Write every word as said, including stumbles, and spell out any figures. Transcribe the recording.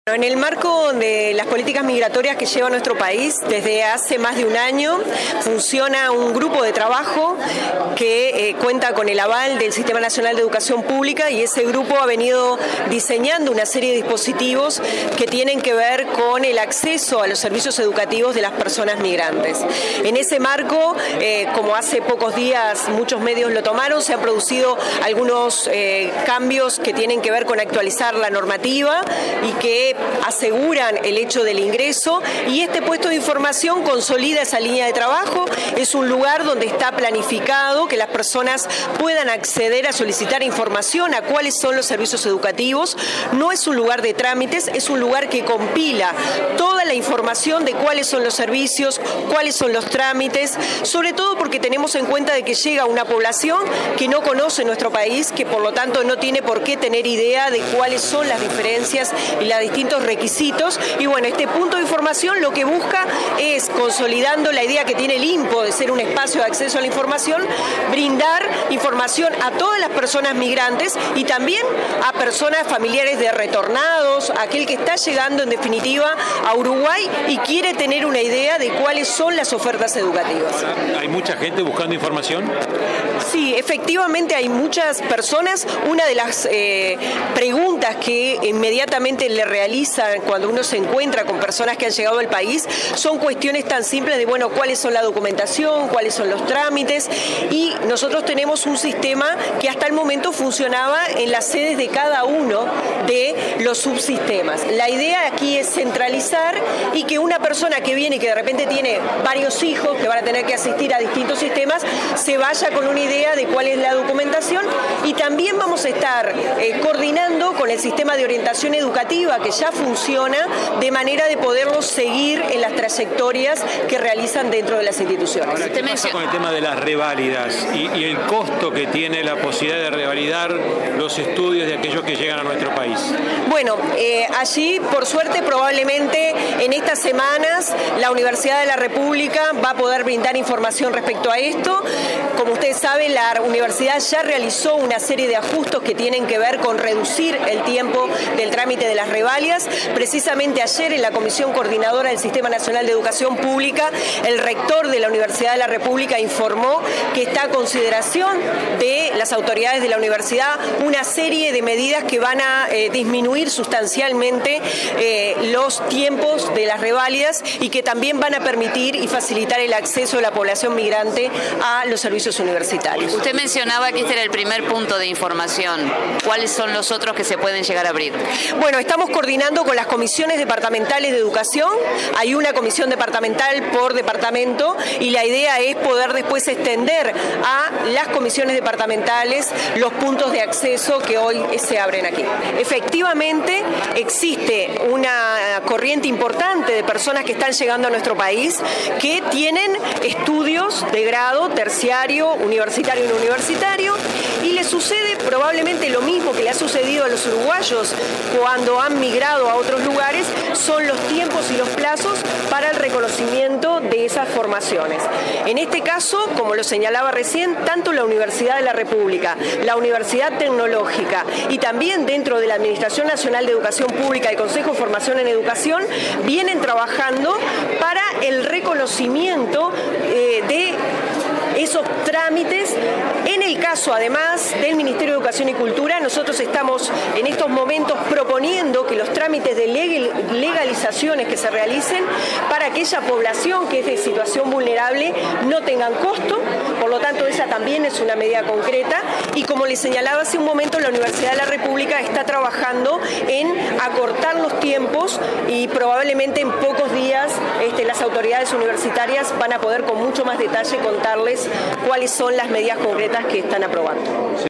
En el marco de las políticas migratorias que lleva nuestro país, desde hace más de un año funciona un grupo de trabajo que eh, cuenta con el aval del Sistema Nacional de Educación Pública, y ese grupo ha venido diseñando una serie de dispositivos que tienen que ver con el acceso a los servicios educativos de las personas migrantes. En ese marco, eh, como hace pocos días muchos medios lo tomaron, se han producido algunos eh, cambios que tienen que ver con actualizar la normativa y que aseguran el hecho del ingreso, y este puesto de información consolida esa línea de trabajo. Es un lugar donde está planificado que las personas puedan acceder a solicitar información a cuáles son los servicios educativos. No es un lugar de trámites, es un lugar que compila toda la información de cuáles son los servicios, cuáles son los trámites, sobre todo porque tenemos en cuenta de que llega una población que no conoce nuestro país, que por lo tanto no tiene por qué tener idea de cuáles son las diferencias y las distintas requisitos. Y bueno, este punto de información lo que busca es, consolidando la idea que tiene el INPO de ser un espacio de acceso a la información, brindar información a todas las personas migrantes y también a personas familiares de retornados, aquel que está llegando en definitiva a Uruguay y quiere tener una idea de cuáles son las ofertas educativas. ¿Hay mucha gente buscando información? Sí, efectivamente hay muchas personas. Una de las eh, preguntas que inmediatamente le realizan cuando uno se encuentra con personas que han llegado al país son cuestiones tan simples de, bueno, cuáles son la documentación, cuáles son los trámites, y nosotros tenemos un sistema que hasta el momento funcionaba en las sedes de cada uno de los subsistemas. La idea aquí es centralizar y que una persona que viene y que de repente tiene varios hijos que van a tener que asistir a distintos sistemas se vaya con una idea de cuál es la documentación, y también vamos a estar eh, coordinando con el sistema de orientación educativa que ya funciona, de manera de poderlos seguir en las trayectorias que realizan dentro de las instituciones. Ahora, ¿qué pasa con el tema de las reválidas y, y el costo que tiene la posibilidad de revalidar los estudios de aquellos que llegan a nuestro país? Bueno, eh, allí, por suerte, probablemente en estas semanas la Universidad de la República va a poder brindar información respecto a esto. Como ustedes saben, la universidad ya realizó una serie de ajustes que tienen que ver con reducir el tiempo del trámite de las reválidas. Precisamente ayer, en la Comisión Coordinadora del Sistema Nacional de Educación Pública, el rector de la Universidad de la República informó que está a consideración de las autoridades de la universidad una serie de medidas que van a eh, disminuir sustancialmente eh, los tiempos de las reválidas, y que también van a permitir y facilitar el acceso de la población migrante a los servicios universitarios. Usted mencionaba que este era el primer punto de información. ¿Cuáles son los otros que se pueden llegar a abrir? Bueno, estamos coordinando con las comisiones departamentales de educación. Hay una comisión departamental por departamento, y la idea es poder después extender a las comisiones departamentales los puntos de acceso que hoy se abren aquí. Efectivamente, existe una corriente importante de personas que están llegando a nuestro país que tienen estudios de grado terciario, universitario y no universitario, y les sucede probablemente lo mismo que le ha sucedido a los uruguayos cuando han migrado a otros lugares, son los tiempos y los plazos para el reconocimiento de esas formaciones. En este caso, como lo señalaba recién, tanto la Universidad de la República, la Universidad Tecnológica y también dentro de la Administración Nacional de Educación Pública y Consejo de Formación en Educación vienen trabajando para el reconocimiento eh, de esos trámites. En el caso, además, del Ministerio de Educación y Cultura, nosotros estamos en estos momentos proponiendo que los trámites de legalizaciones que se realicen para aquella población que es de situación vulnerable no tengan costo. Por lo tanto, esa también es una medida concreta. Y como les señalaba hace un momento, la Universidad de la República está trabajando en acortar los tiempos, y probablemente en pocos días este, las autoridades universitarias van a poder con mucho más detalle contarles cuáles son las medidas concretas que están aprobando.